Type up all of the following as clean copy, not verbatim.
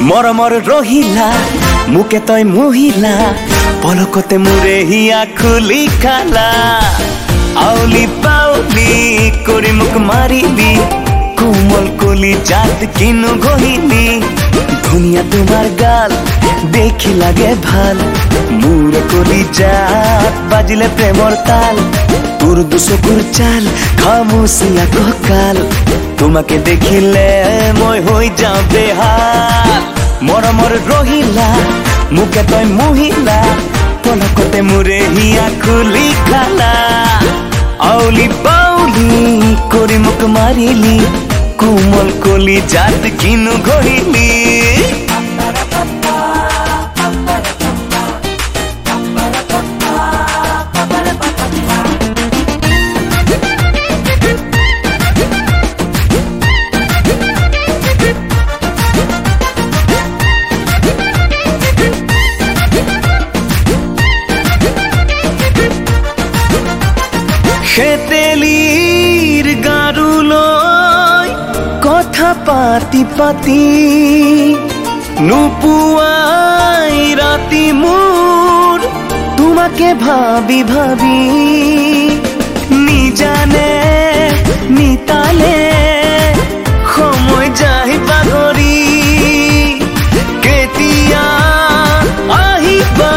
মৰমৰ ৰহিলা মোকে তই মহিলা পলকতে মোৰে হিয়া খুলি খালা আউলি পাউলি কৰি মোক মাৰিলি কোমল কলি জাত কিনো গহিলি ধুনীয়া তোমাৰ গাল দেখি লাগে ভাল মোৰ কলি জাত বাজিলে প্ৰেমৰ তাল তোৰ দুচকুৰ চাল খামুচিয়া ককাল তোমাকে দেখিলে মই হৈ যাওঁ বেহাল মৰমৰ ৰহিলা মোকে তই মহিলা পলকতে মোৰে হিয়া খুলি খালা আউলি বাউলি কৰি মোক মাৰিলি কোমল কলি জাত কিনো গহিলি খেতেলিৰ গাৰুলৈ কথা পাতি পাতি নুপুৱাই ৰাতি মোৰ তোমাকে ভাবি ভাবি নিজানে নিতালে সময় যায় পাগৰি কেতিয়া আহিবা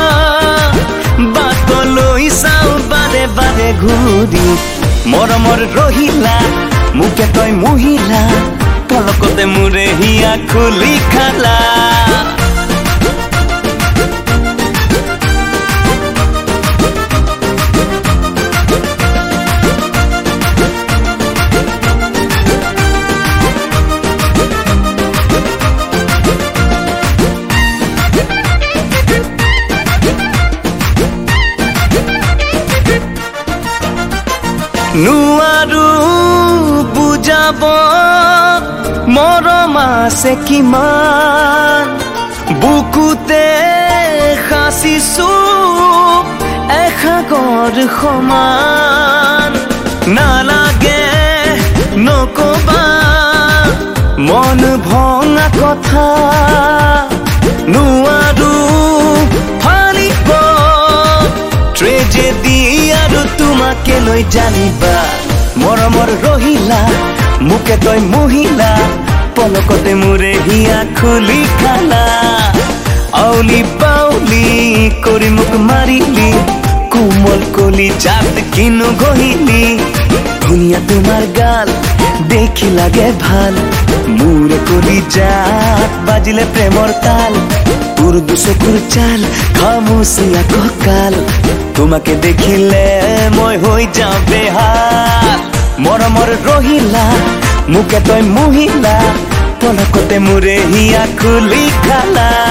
বাটলৈ চাওঁ বাৰে বাৰে ঘূৰি মৰমৰ ৰহিলা মোকে তই মহিলা পলকতে মোৰে হিয়া খুলি খালা নোৱাৰো বুজাব মৰম আছে কিমান বুকুতে সাঁচিছো এসাগৰ সমান নালাগে নকবা মন ভঙা কথা নোৱাৰো ফালিব ট্ৰেজেডি আৰু তোমাকে লৈ জানিবা মৰমৰ ৰহিলা মোকে তই মহিলা পলকতে মোৰে হিয়া খুলি খালা আউলি বাউলি কৰি মোক মাৰিলি কোমল কলি জাত কিনো গহিলি ধুনীয়া তোমাৰ গাল দেখি লাগে ভাল মোৰ কলি জাত বাজিলে প্ৰেমৰ তাল তোৰ দুচকুৰ চাল খামুচিয়া ককাল তোমাকে দেখিলে মই হৈ যাওঁ বেহাল মৰমৰ ৰহিলা মোকে তই মহিলা পলকতে মোৰে হিয়া খুলি খালা